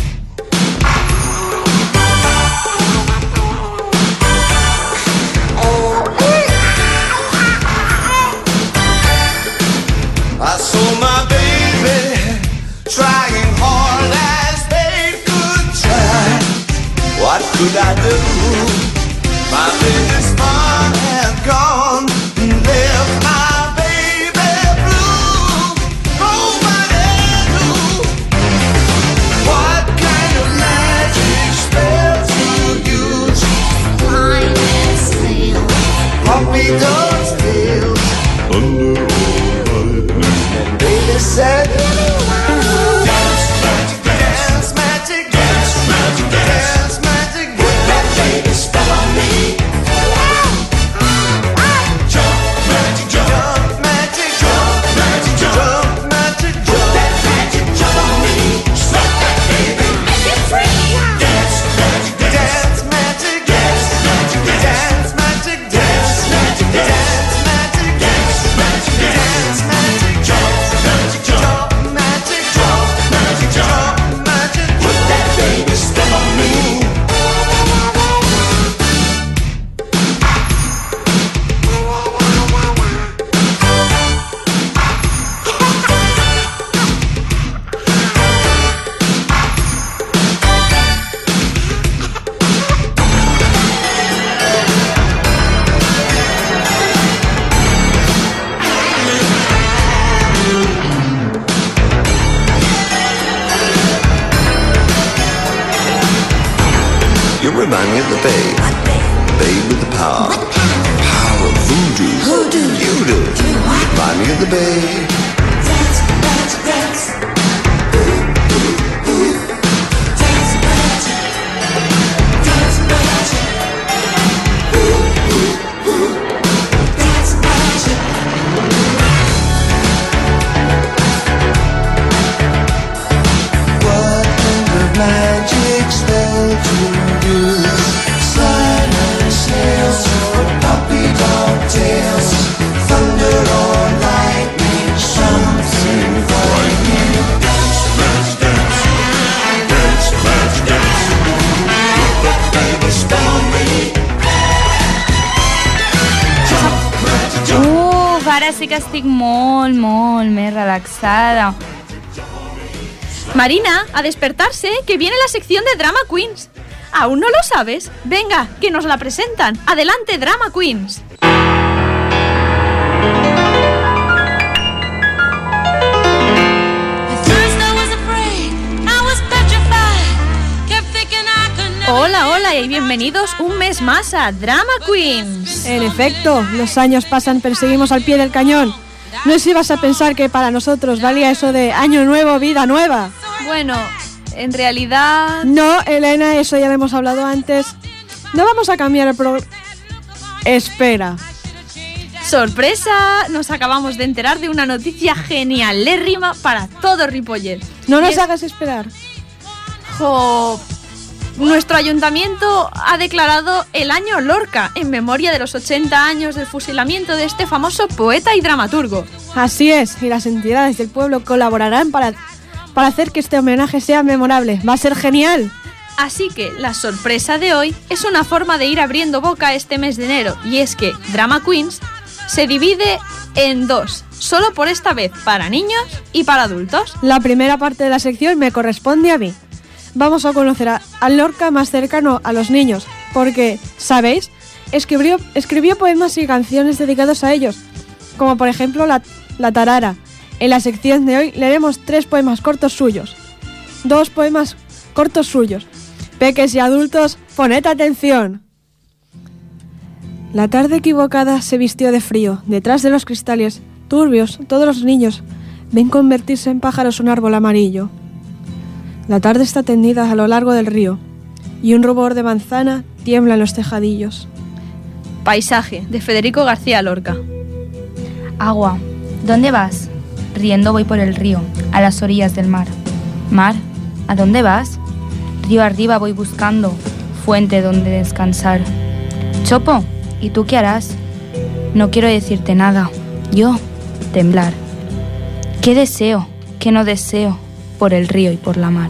Speaker 9: I saw my baby trying hard as babe could try. What could I do? My baby's heart had gone and left my baby blue. Nobody knew what kind of magic spell to use. Puppy dogs tails. And baby said, dance, magic, dance, magic, dance, magic, dance, magic, that baby spell on me. You remind me of the babe. Babe with the power. Power of voodoo. You do. Remind me of the babe.
Speaker 10: Magic spell to use. Silence snails or puppy dog tails. Thunder or lightning, something frightening. Dance, let's dance. Dance, let's dance. But baby, spell me.
Speaker 2: Ara sí que estic molt més relaxada.
Speaker 1: Marina, a despertarse, que viene la sección de Drama Queens. ¿Aún no lo sabes? Venga, que nos la presentan. Adelante, Drama Queens. Hola, hola y bienvenidos un mes más a Drama Queens.
Speaker 6: En efecto, los años pasan, pero seguimos al pie del cañón. No sé si vas a pensar que para nosotros valía eso de año nuevo, vida nueva.
Speaker 1: Bueno, en realidad...
Speaker 6: No, Elena, eso ya lo hemos hablado antes. No vamos a cambiar el programa. Espera.
Speaker 1: ¡Sorpresa! Nos acabamos de enterar de una noticia genialérrima para todo Ripollet.
Speaker 6: No nos hagas esperar.
Speaker 1: ¡Jo! Nuestro ayuntamiento ha declarado el año Lorca en memoria de los 80 años del fusilamiento de este famoso poeta y dramaturgo.
Speaker 6: Así es, y las entidades del pueblo colaborarán para hacer que este homenaje sea memorable. ¡Va a ser genial!
Speaker 1: Así que la sorpresa de hoy es una forma de ir abriendo boca este mes de enero, y es que Drama Queens se divide en dos, solo por esta vez para niños y para adultos.
Speaker 6: La primera parte de la sección me corresponde a mí. Vamos a conocer al Lorca más cercano a los niños, porque, ¿sabéis? Escribió poemas y canciones dedicados a ellos, como por ejemplo La Tarara. En la sección de hoy leeremos 3 poemas cortos suyos. 2 poemas cortos suyos. Peques y adultos, poned atención. La tarde equivocada se vistió de frío. Detrás de los cristales, turbios, todos los niños ven convertirse en pájaros un árbol amarillo. La tarde está tendida a lo largo del río y un rubor de manzana tiembla en los tejadillos.
Speaker 1: Paisaje, de Federico García Lorca.
Speaker 2: Agua, ¿dónde vas? Riendo voy por el río, a las orillas del mar. Mar, ¿a dónde vas? Río arriba voy buscando, fuente donde descansar. Chopo, ¿y tú qué harás? No quiero decirte nada, yo, temblar. ¿Qué deseo, qué no deseo? Por el río y por la mar.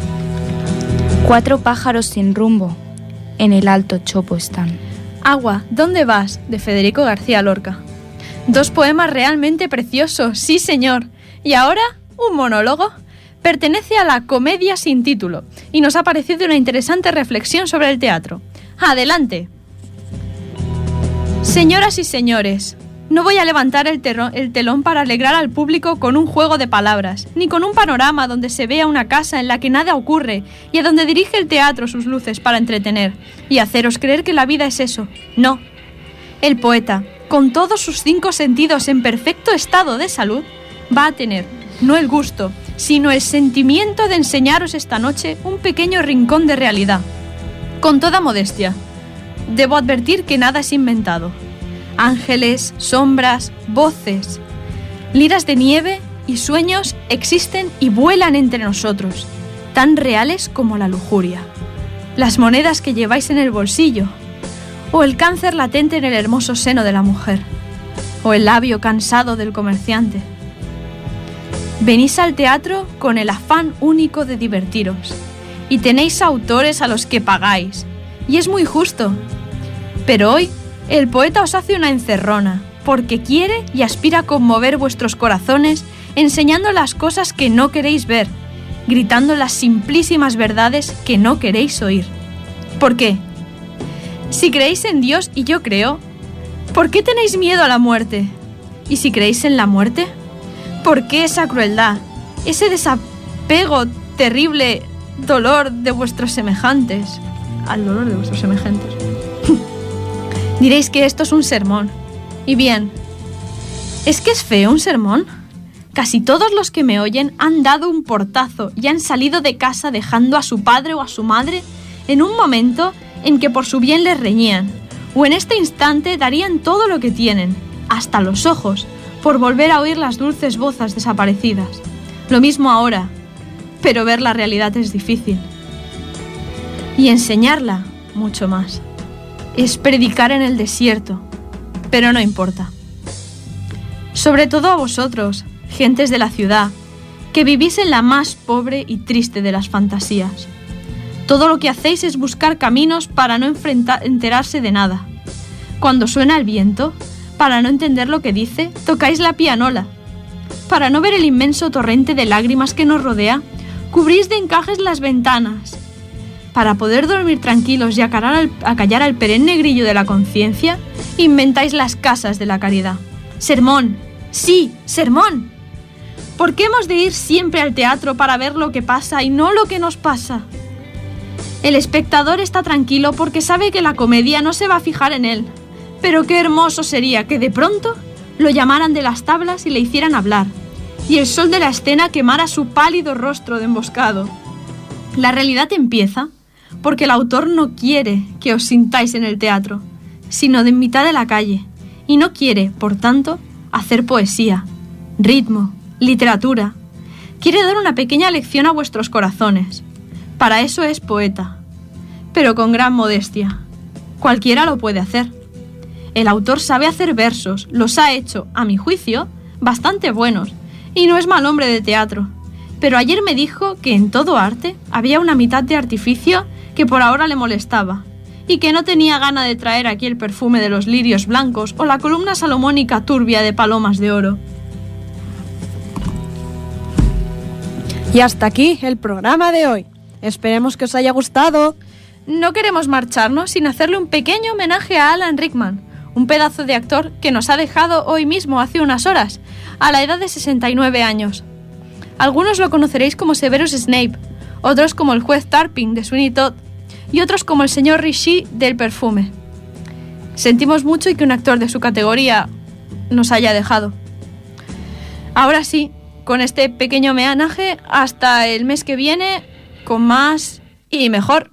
Speaker 2: 4 pájaros sin rumbo, en el alto chopo están.
Speaker 1: Agua, ¿dónde vas? De Federico García Lorca. 2 poemas realmente preciosos, sí señor. Y ahora, un monólogo. Pertenece a la Comedia sin título y nos ha parecido una interesante reflexión sobre el teatro. ¡Adelante! Señoras y señores, no voy a levantar el telón para alegrar al público con un juego de palabras, ni con un panorama donde se vea una casa en la que nada ocurre y a donde dirige el teatro sus luces para entretener y haceros creer que la vida es eso. No. El poeta, con todos sus 5 sentidos en perfecto estado de salud, va a tener, no el gusto, sino el sentimiento de enseñaros esta noche un pequeño rincón de realidad. Con toda modestia, debo advertir que nada es inventado. Ángeles, sombras, voces, liras de nieve y sueños existen y vuelan entre nosotros, tan reales como la lujuria, las monedas que lleváis en el bolsillo, o el cáncer latente en el hermoso seno de la mujer, o el labio cansado del comerciante. Venís al teatro con el afán único de divertiros, y tenéis autores a los que pagáis, y es muy justo, pero hoy el poeta os hace una encerrona, porque quiere y aspira a conmover vuestros corazones enseñando las cosas que no queréis ver, gritando las simplísimas verdades que no queréis oír. ¿Por qué? Si creéis en Dios y yo creo, ¿por qué tenéis miedo a la muerte? ¿Y si creéis en la muerte? ¿Por qué esa crueldad, ese desapego terrible, dolor de vuestros semejantes? al dolor de vuestros semejantes. Diréis que esto es un sermón. Y bien, ¿es que es feo un sermón? Casi todos los que me oyen han dado un portazo y han salido de casa dejando a su padre o a su madre en un momento en que por su bien les reñían, o en este instante darían todo lo que tienen, hasta los ojos, por volver a oír las dulces voces desaparecidas. Lo mismo ahora, pero ver la realidad es difícil. Y enseñarla, mucho más. Es predicar en el desierto, pero no importa. Sobre todo a vosotros, gentes de la ciudad, que vivís en la más pobre y triste de las fantasías. Todo lo que hacéis es buscar caminos para no enterarse de nada. Cuando suena el viento, para no entender lo que dice, tocáis la pianola. Para no ver el inmenso torrente de lágrimas que nos rodea, cubrís de encajes las ventanas. Para poder dormir tranquilos y acallar al perenne grillo de la conciencia, inventáis las casas de la caridad. Sermón, sí, sermón. ¿Por qué hemos de ir siempre al teatro para ver lo que pasa y no lo que nos pasa? El espectador está tranquilo porque sabe que la comedia no se va a fijar en él. Pero qué hermoso sería que de pronto lo llamaran de las tablas y le hicieran hablar, y el sol de la escena quemara su pálido rostro de emboscado. La realidad empieza porque el autor no quiere que os sintáis en el teatro, sino de en mitad de la calle, y no quiere, por tanto, hacer poesía, ritmo, literatura. Quiere dar una pequeña lección a vuestros corazones. Para eso es poeta, pero con gran modestia. Cualquiera lo puede hacer. El autor sabe hacer versos, los ha hecho, a mi juicio, bastante buenos, y no es mal hombre de teatro. Pero ayer me dijo que en todo arte había una mitad de artificio que por ahora le molestaba, y que no tenía gana de traer aquí el perfume de los lirios blancos o la columna salomónica turbia de palomas de oro.
Speaker 6: Y hasta aquí el programa de hoy. Esperemos que os haya gustado.
Speaker 1: No queremos marcharnos sin hacerle un pequeño homenaje a Alan Rickman, un pedazo de actor que nos ha dejado hoy mismo hace unas horas, a la edad de 69 años. Algunos lo conoceréis como Severus Snape, otros como el juez Tarpin de Sweeney Todd y otros como el señor Rishi del perfume. Sentimos mucho y que un actor de su categoría nos haya dejado. Ahora sí, con este pequeño homenaje, hasta el mes que viene, con más y mejor.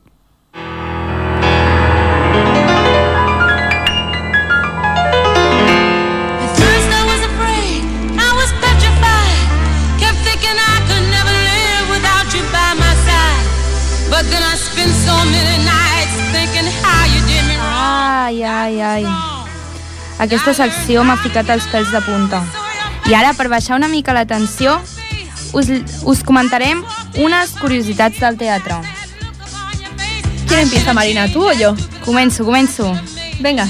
Speaker 2: Ai, ai, ai. Aquesta secció m'ha ficat els pèls de punta. I ara, per baixar una mica la tensió, us comentarem unes curiositats del teatre.
Speaker 1: ¿Quién empieza, Marina, tú o yo?
Speaker 2: Començo.
Speaker 1: Venga.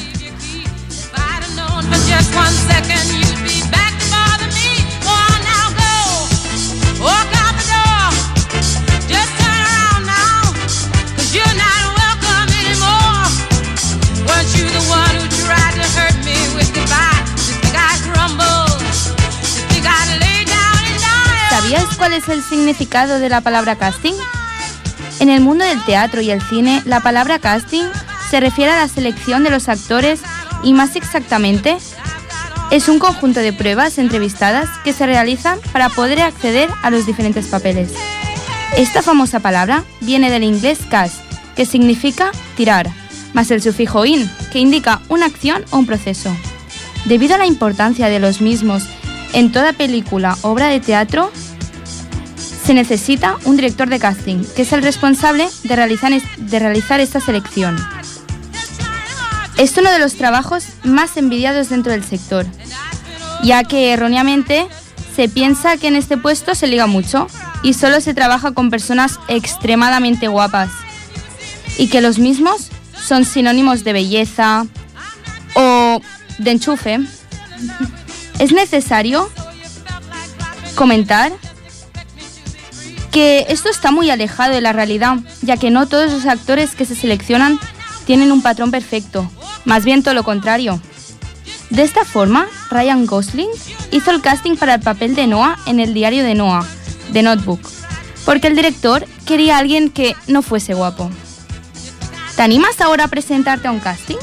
Speaker 2: ¿Sabías cuál es el significado de la palabra casting? En el mundo del teatro y el cine, la palabra casting se refiere a la selección de los actores y, más exactamente, es un conjunto de pruebas entrevistadas que se realizan para poder acceder a los diferentes papeles. Esta famosa palabra viene del inglés cast, que significa tirar, más el sufijo in, que indica una acción o un proceso. Debido a la importancia de los mismos en toda película o obra de teatro, se necesita un director de casting, que es el responsable de realizar esta selección. Es uno de los trabajos más envidiados dentro del sector, ya que erróneamente se piensa que en este puesto se liga mucho y solo se trabaja con personas extremadamente guapas, y que los mismos son sinónimos de belleza o de enchufe. Es necesario comentar que esto está muy alejado de la realidad, ya que no todos los actores que se seleccionan tienen un patrón perfecto, más bien todo lo contrario. De esta forma, Ryan Gosling hizo el casting para el papel de Noah en el diario de Noah, The Notebook, porque el director quería a alguien que no fuese guapo. ¿Te animas ahora a presentarte a un casting?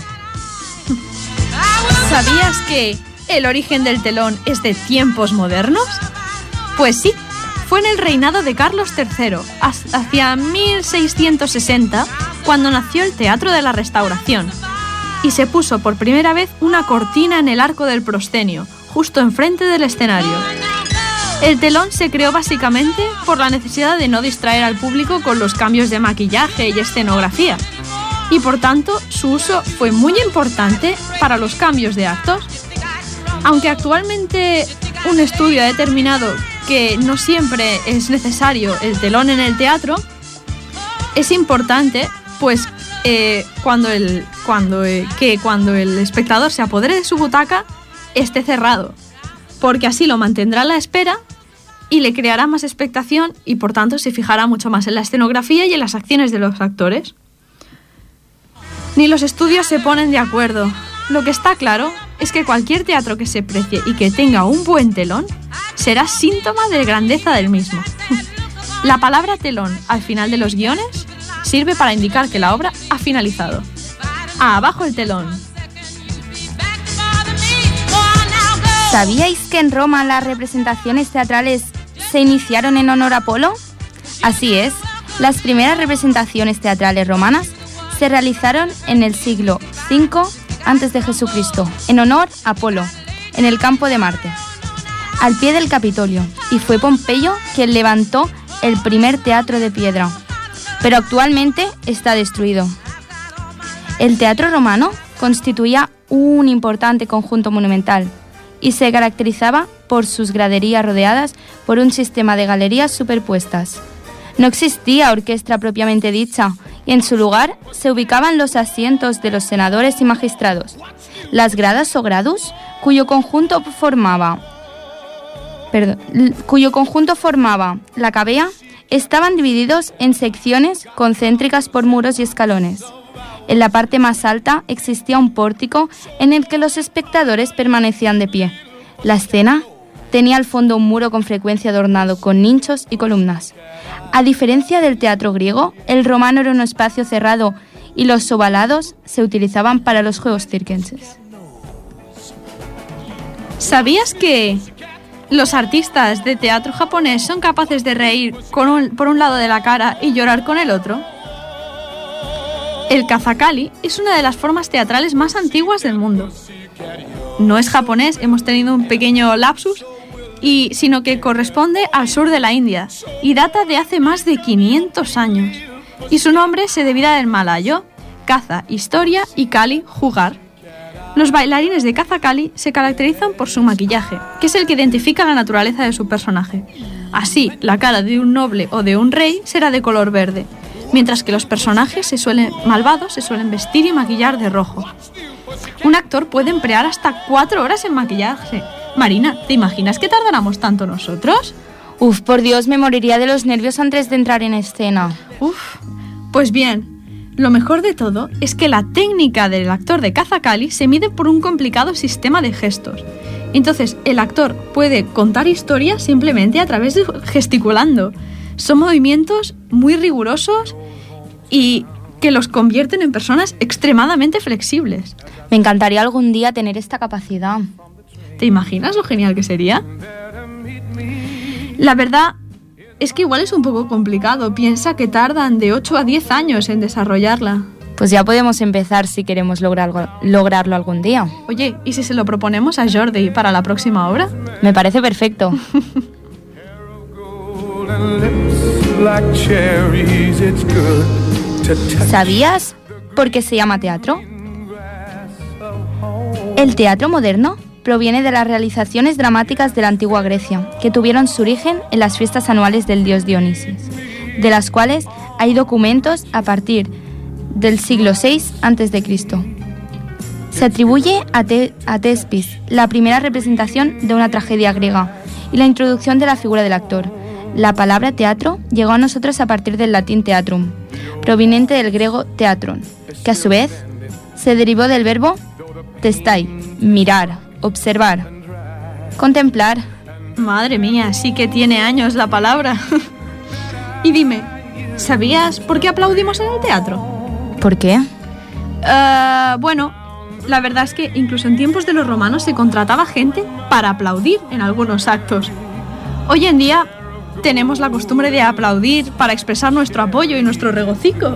Speaker 1: ¿Sabías que el origen del telón es de tiempos modernos? Pues sí, fue en el reinado de Carlos III, hacia 1660, cuando nació el Teatro de la Restauración. Y se puso por primera vez una cortina en el arco del proscenio, justo enfrente del escenario. El telón se creó básicamente por la necesidad de no distraer al público con los cambios de maquillaje y escenografía. Y por tanto, su uso fue muy importante para los cambios de actos. Aunque actualmente un estudio ha determinado que no siempre es necesario el telón en el teatro, es importante pues cuando el espectador se apodere de su butaca esté cerrado, porque así lo mantendrá a la espera y le creará más expectación y por tanto se fijará mucho más en la escenografía y en las acciones de los actores. Ni los estudios se ponen de acuerdo. Lo que está claro es que cualquier teatro que se precie y que tenga un buen telón será síntoma de grandeza del mismo. La palabra telón al final de los guiones sirve para indicar que la obra ha finalizado. ¡Abajo el telón!
Speaker 2: ¿Sabíais que en Roma las representaciones teatrales se iniciaron en honor a Apolo? Así es, las primeras representaciones teatrales romanas se realizaron en el siglo V a.C., en honor a Apolo, en el campo de Marte, al pie del Capitolio, y fue Pompeyo quien levantó el primer teatro de piedra, pero actualmente está destruido. El teatro romano constituía un importante conjunto monumental y se caracterizaba por sus graderías rodeadas por un sistema de galerías superpuestas. No existía orquesta propiamente dicha, y en su lugar se ubicaban los asientos de los senadores y magistrados. Las gradas o gradus, cuyo conjunto formaba la cavea, estaban divididos en secciones concéntricas por muros y escalones. En la parte más alta existía un pórtico en el que los espectadores permanecían de pie. La escena tenía al fondo un muro con frecuencia adornado con nichos y columnas. A diferencia del teatro griego, el romano era un espacio cerrado y los ovalados se utilizaban para los juegos circenses.
Speaker 1: ¿Sabías que los artistas de teatro japonés son capaces de reír por un lado de la cara y llorar con el otro? El kazakali es una de las formas teatrales más antiguas del mundo. No es japonés, hemos tenido un pequeño lapsus, sino que corresponde al sur de la India y data de hace más de 500 años. Y su nombre se deriva del malayo, kaza, historia, y kali, jugar. Los bailarines de kazakali se caracterizan por su maquillaje, que es el que identifica la naturaleza de su personaje. Así, la cara de un noble o de un rey será de color verde, mientras que los personajes malvados se suelen vestir y maquillar de rojo. Un actor puede emplear hasta 4 horas en maquillaje. Marina, ¿te imaginas que tardáramos tanto nosotros?
Speaker 2: Uf, por Dios, me moriría de los nervios antes de entrar en escena.
Speaker 1: Uf, pues bien, lo mejor de todo es que la técnica del actor de kazakali se mide por un complicado sistema de gestos. Entonces, el actor puede contar historias simplemente a través de gesticulando. Son movimientos muy rigurosos y que los convierten en personas extremadamente flexibles.
Speaker 2: Me encantaría algún día tener esta capacidad.
Speaker 1: ¿Te imaginas lo genial que sería? La verdad es que igual es un poco complicado. Piensa que tardan de 8 a 10 años en desarrollarla.
Speaker 2: Pues ya podemos empezar si queremos lograrlo algún día.
Speaker 1: Oye, ¿y si se lo proponemos a Jordi para la próxima obra?
Speaker 2: Me parece perfecto. ¿Sabías por qué se llama teatro? El teatro moderno proviene de las realizaciones dramáticas de la antigua Grecia, que tuvieron su origen en las fiestas anuales del dios Dionisis, de las cuales hay documentos a partir del siglo VI a.C. Se atribuye a Tespis la primera representación de una tragedia griega y la introducción de la figura del actor. La palabra teatro llegó a nosotros a partir del latín teatrum, proveniente del griego teatron, que a su vez se derivó del verbo testai, mirar, observar, contemplar.
Speaker 1: Madre mía, sí que tiene años la palabra. Y dime, ¿sabías por qué aplaudimos en el teatro?
Speaker 2: ¿Por qué?
Speaker 1: Bueno, la verdad es que incluso en tiempos de los romanos se contrataba gente para aplaudir en algunos actos. Hoy en día tenemos la costumbre de aplaudir para expresar nuestro apoyo y nuestro regocijo.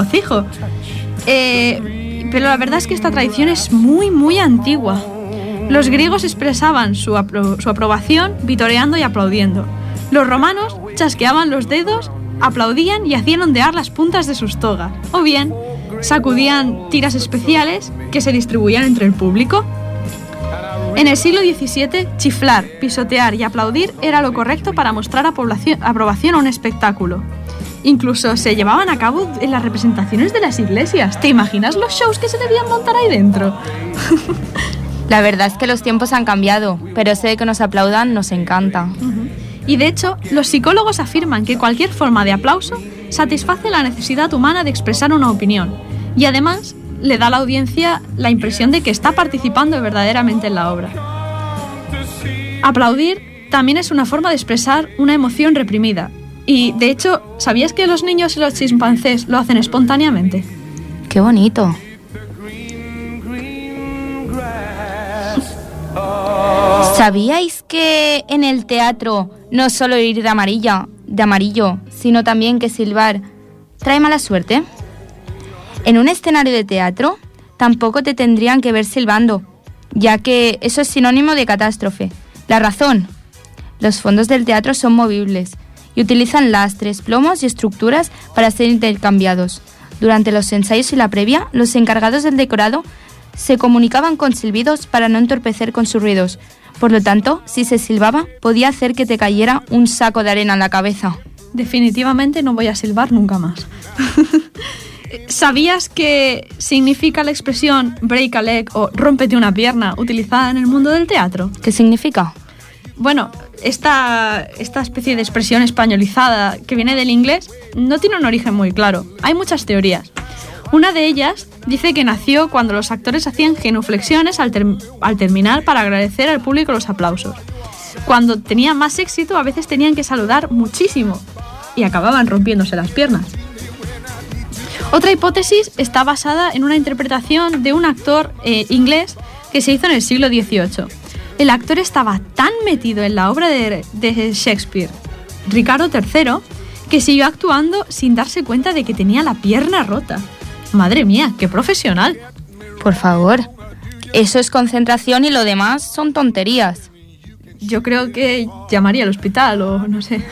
Speaker 1: Pero la verdad es que esta tradición es muy, muy antigua. Los griegos expresaban su aprobación vitoreando y aplaudiendo. Los romanos chasqueaban los dedos, aplaudían y hacían ondear las puntas de sus togas. O bien, sacudían tiras especiales que se distribuían entre el público. En el siglo XVII, chiflar, pisotear y aplaudir era lo correcto para mostrar aprobación a un espectáculo. Incluso se llevaban a cabo en las representaciones de las iglesias. ¿Te imaginas los shows que se debían montar ahí dentro?
Speaker 2: La verdad es que los tiempos han cambiado, pero ese de que nos aplaudan nos encanta.
Speaker 1: Y de hecho, los psicólogos afirman que cualquier forma de aplauso satisface la necesidad humana de expresar una opinión y además le da a la audiencia la impresión de que está participando verdaderamente en la obra. Aplaudir también es una forma de expresar una emoción reprimida. Y, de hecho, ¿sabías que los niños y los chimpancés lo hacen espontáneamente?
Speaker 2: ¡Qué bonito! ¿Sabíais que en el teatro no solo ir de amarillo, sino también que silbar trae mala suerte? En un escenario de teatro tampoco te tendrían que ver silbando, ya que eso es sinónimo de catástrofe. La razón: los fondos del teatro son movibles y utilizan lastres, plomos y estructuras para ser intercambiados. Durante los ensayos y la previa, los encargados del decorado se comunicaban con silbidos para no entorpecer con sus ruidos. Por lo tanto, si se silbaba, podía hacer que te cayera un saco de arena en la cabeza.
Speaker 1: Definitivamente no voy a silbar nunca más. ¿Sabías qué significa la expresión break a leg o rómpete una pierna utilizada en el mundo del teatro?
Speaker 2: ¿Qué significa?
Speaker 1: Bueno, esta especie de expresión españolizada que viene del inglés no tiene un origen muy claro. Hay muchas teorías. Una de ellas dice que nació cuando los actores hacían genuflexiones al terminar para agradecer al público los aplausos. Cuando tenían más éxito, a veces tenían que saludar muchísimo y acababan rompiéndose las piernas. Otra hipótesis está basada en una interpretación de un actor inglés que se hizo en el siglo XVIII. El actor estaba tan metido en la obra de Shakespeare, Ricardo III, que siguió actuando sin darse cuenta de que tenía la pierna rota. Madre mía, qué profesional.
Speaker 2: Por favor, eso es concentración y lo demás son tonterías.
Speaker 1: Yo creo que llamaría al hospital o no sé.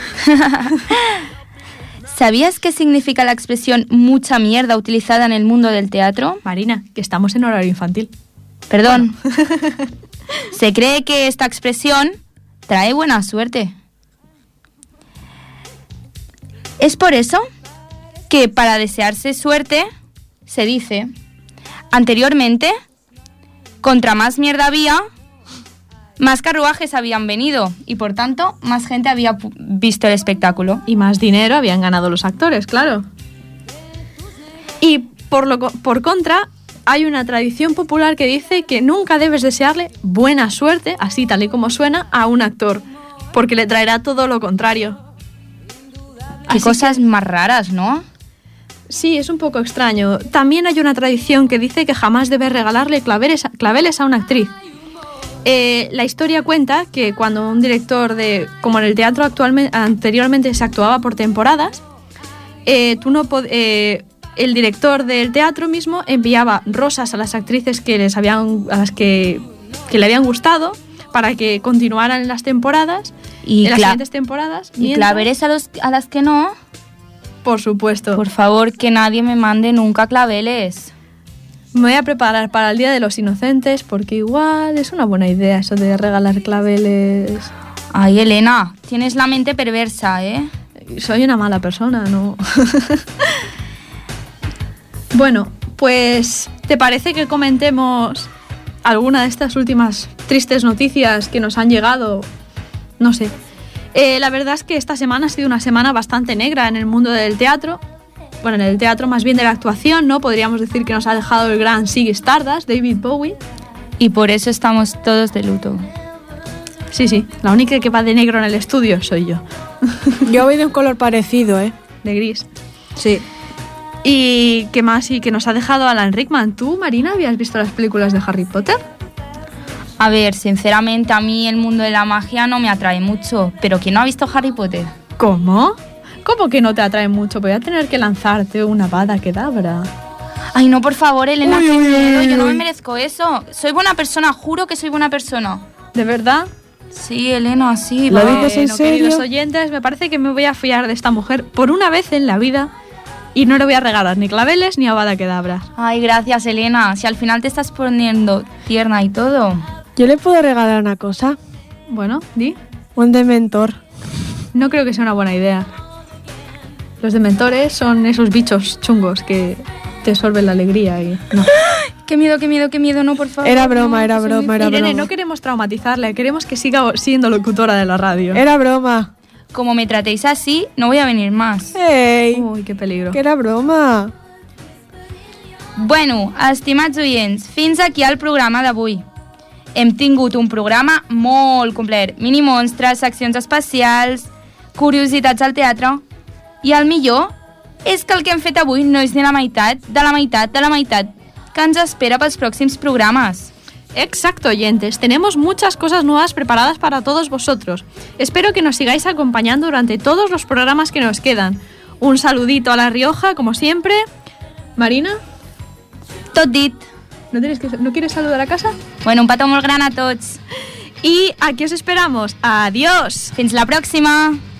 Speaker 2: ¿Sabías qué significa la expresión mucha mierda utilizada en el mundo del teatro?
Speaker 1: Marina, que estamos en horario infantil.
Speaker 2: Perdón. Bueno. Se cree que esta expresión trae buena suerte. Es por eso que para desearse suerte se dice: anteriormente, contra más mierda había, más carruajes habían venido y por tanto más gente había visto el espectáculo.
Speaker 1: Y más dinero habían ganado los actores, claro. Y por contra, hay una tradición popular que dice que nunca debes desearle buena suerte, así tal y como suena, a un actor, porque le traerá todo lo contrario.
Speaker 2: Qué cosas más raras, ¿no?
Speaker 1: Sí, es un poco extraño. También hay una tradición que dice que jamás debes regalarle claveles a una actriz. La historia cuenta que cuando un director como en el teatro anteriormente se actuaba por temporadas, el director del teatro mismo enviaba rosas a las actrices que le habían gustado para que continuaran en las temporadas,
Speaker 2: y
Speaker 1: en las siguientes temporadas.
Speaker 2: ¿Y claveles a las que no?
Speaker 1: Por supuesto.
Speaker 2: Por favor, que nadie me mande nunca claveles.
Speaker 1: Me voy a preparar para el Día de los Inocentes porque igual es una buena idea eso de regalar claveles.
Speaker 2: Ay, Elena, tienes la mente perversa, ¿eh?
Speaker 1: Soy una mala persona, ¿no? Bueno, pues ¿te parece que comentemos alguna de estas últimas tristes noticias que nos han llegado? No sé. La verdad es que esta semana ha sido una semana bastante negra en el mundo del teatro. Bueno, en el teatro más bien de la actuación, ¿no? Podríamos decir que nos ha dejado el gran Ziggy Stardust, David Bowie.
Speaker 2: Y por eso estamos todos de luto.
Speaker 1: Sí, la única que va de negro en el estudio soy yo.
Speaker 6: Yo voy de un color parecido, ¿eh?
Speaker 1: De gris.
Speaker 6: Sí.
Speaker 1: ¿Y qué más? Y que nos ha dejado Alan Rickman. ¿Tú, Marina, habías visto las películas de Harry Potter?
Speaker 2: A ver, sinceramente a mí el mundo de la magia no me atrae mucho. ¿Pero quién no ha visto Harry Potter?
Speaker 1: ¿Cómo? ¿Cómo que no te atrae mucho? Voy a tener que lanzarte una Avada Kedavra.
Speaker 2: Ay, no, por favor, Elena, qué miedo. Yo no me merezco eso. Soy buena persona, juro que soy buena persona.
Speaker 1: ¿De verdad?
Speaker 2: Sí, Elena, sí.
Speaker 6: ¿Lo
Speaker 2: va.
Speaker 6: dices en serio?
Speaker 1: Queridos oyentes, me parece que me voy a fiar de esta mujer por una vez en la vida y no le voy a regalar ni claveles ni Avada Kedavra.
Speaker 2: Ay, gracias, Elena. Si al final te estás poniendo tierna y todo.
Speaker 6: Yo le puedo regalar una cosa.
Speaker 1: Bueno, di.
Speaker 6: Un dementor.
Speaker 1: No creo que sea una buena idea. Los dementores son esos bichos chungos que te sorben la alegría y... No.
Speaker 2: Qué miedo, no, por favor.
Speaker 6: Era broma,
Speaker 2: no,
Speaker 6: era
Speaker 2: que soy
Speaker 6: broma,
Speaker 2: muy
Speaker 6: era
Speaker 1: Irene,
Speaker 6: broma.
Speaker 1: no queremos traumatizarle, queremos que siga siendo locutora de la radio.
Speaker 6: Era broma.
Speaker 2: Como me tratéis así, no voy a venir más.
Speaker 6: Ei,
Speaker 1: Uy, qué peligro.
Speaker 6: que era broma.
Speaker 2: Bueno, estimats oients, fins aquí el programa d'avui. Hem tingut un programa molt complet. Mini monstres, seccions especials, curiositats al teatre. I el millor és que el que hem fet avui no és ni la meitat que ens espera pels pròxims programes.
Speaker 1: Exacto, oyentes. Tenemos muchas cosas nuevas preparadas para todos vosotros. Espero que nos sigáis acompañando durante todos los programas que nos quedan. Un saludito a La Rioja, como siempre. Marina,
Speaker 2: Tot dit.
Speaker 1: ¿no quieres saludar a casa?
Speaker 2: Bueno, un petó molt gran a tots.
Speaker 1: Y aquí os esperamos. ¡Adiós!
Speaker 2: Fins la pròxima!